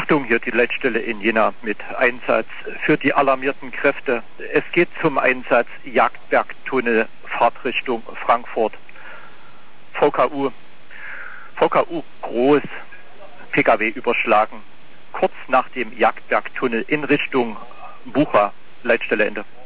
Achtung, hier die Leitstelle in Jena mit Einsatz für die alarmierten Kräfte. Es geht zum Einsatz Jagdbergtunnel, Fahrtrichtung Frankfurt. VKU groß, PKW überschlagen. Kurz nach dem Jagdbergtunnel in Richtung Bucha, Leitstelle Ende.